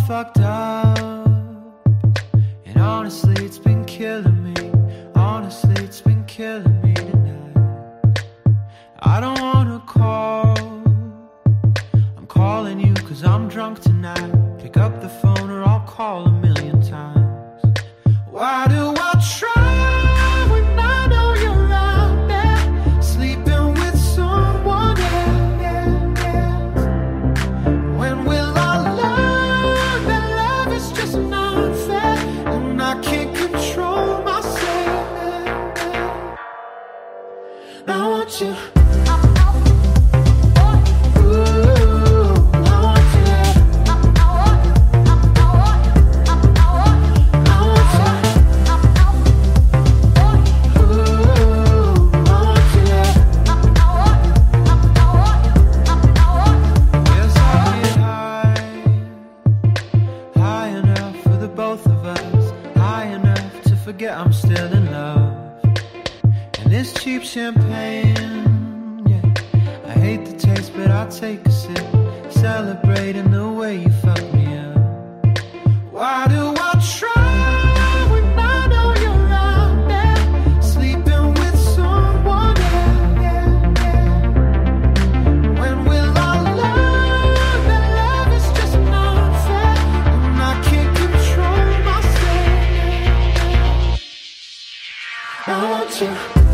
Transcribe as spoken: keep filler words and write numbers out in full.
fucked up, and honestly it's been killing me. Honestly it's been killing me tonight. I don't wanna call, I'm calling you cause I'm drunk tonight. Pick up the phone or I'll call a million times. Why do I try when I know you're out there sleeping with someone else? When will I learn that love is just not fair and I can't control myself? I want you. Forget I'm still in love. And this cheap champagne, yeah, I hate the taste but I'll take a sip, celebrating the way you fucked me up. Why do I try when I know you're out there sleeping with someone else? When will I learn that love is just not fair and I can't control myself? I want you.